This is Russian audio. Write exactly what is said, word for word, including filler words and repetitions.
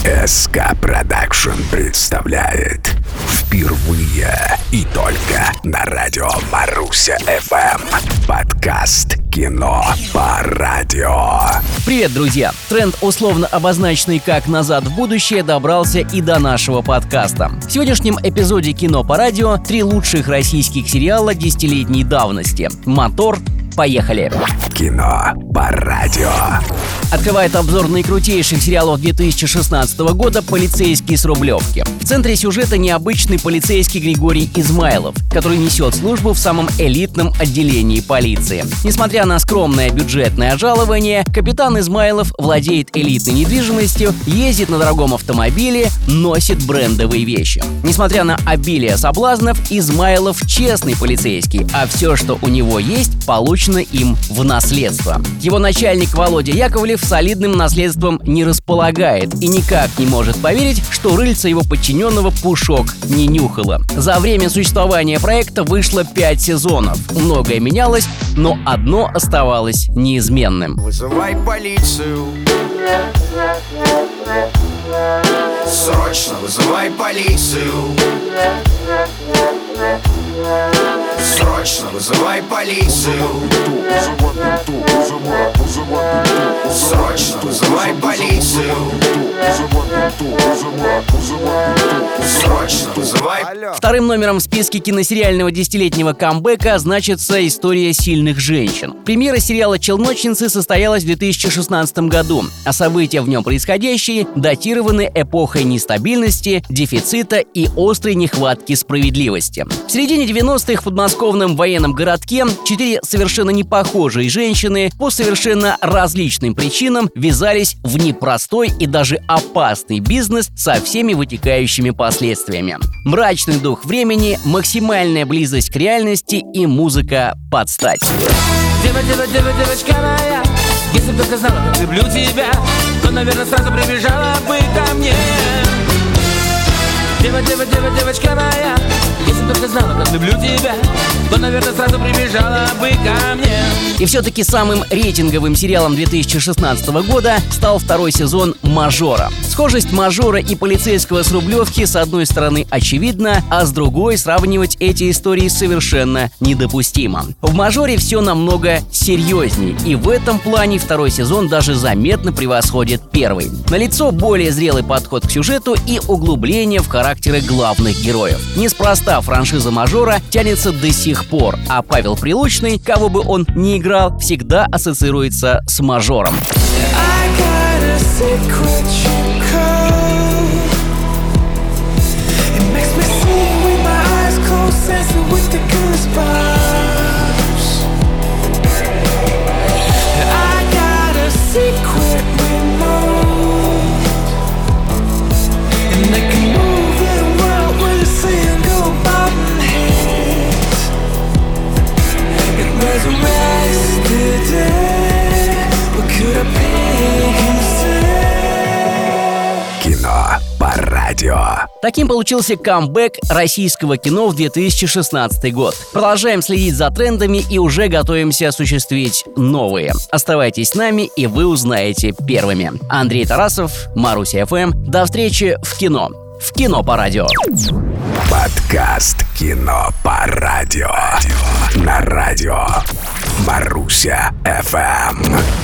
эс ка Production представляет впервые и только на радио Маруся эф эм подкаст «Кино по радио». Привет, друзья! Тренд, условно обозначенный как «Назад в будущее», добрался и до нашего подкаста. В сегодняшнем эпизоде «Кино по радио» три лучших российских сериала десятилетней давности. Мотор. Поехали! Кино по радио. Открывает обзор наикрутейших сериалов две тысячи шестнадцатого года «Полицейский с Рублевки». В центре сюжета необычный полицейский Григорий Измайлов, который несет службу в самом элитном отделении полиции. Несмотря на скромное бюджетное жалование, капитан Измайлов владеет элитной недвижимостью, ездит на дорогом автомобиле, носит брендовые вещи. Несмотря на обилие соблазнов, Измайлов честный полицейский, а все, что у него есть, получено им в наследство. Его начальник Володя Яковлев солидным наследством не располагает и никак не может поверить, что рыльца его подчиненного Пушок не нюхала. За время существования проекта вышло пять сезонов. Многое менялось, но одно оставалось неизменным. Вызывай полицию. Срочно вызывай полицию. Срочно вызывай полицию. Срочно вызывай полицию. Срочно вызывай. Вторым номером в списке киносериального десятилетнего камбэка значится «История сильных женщин». Премьера сериала «Челночницы» состоялась в две тысячи шестнадцатом году, а события в нем происходящие датированы эпохой нестабильности, дефицита и острой нехватки справедливости. В середине девяностых в подмосковном военном городке четыре совершенно непохожие женщины по совершенно различным причинам ввязались в непростой и даже опасный бизнес со всеми вытекающими последствиями. Мрачный дух времени, максимальная близость к реальности и музыка под стать. Дева, дева, дева, девочка моя, если бы только знала, как люблю тебя, то, наверное, сразу прибежала бы ко мне. Дева, дева, дева, девочка моя, если бы только знала, как люблю тебя, то, наверное, сразу прибежала бы ко мне. И все-таки самым рейтинговым сериалом две тысячи шестнадцатого года стал второй сезон «Мажора». Схожесть «Мажора» и «Полицейского с Рублевки» с одной стороны очевидна, а с другой сравнивать эти истории совершенно недопустимо. В «Мажоре» все намного серьезней, и в этом плане второй сезон даже заметно превосходит первый. Налицо более зрелый подход к сюжету и углубление в характеры главных героев. Неспроста франшиза «Мажора» тянется до сих пор, а Павел Прилучный, кого бы он ни играл, всегда ассоциируется с «Мажором». Кино по радио. Таким получился камбэк российского кино в две тысячи шестнадцатый год. Продолжаем следить за трендами и уже готовимся осуществить новые. Оставайтесь с нами, и вы узнаете первыми. Андрей Тарасов, Маруся эф эм. До встречи в кино. В кино по радио. Подкаст «Кино по радио» на радио Маруся эф эм.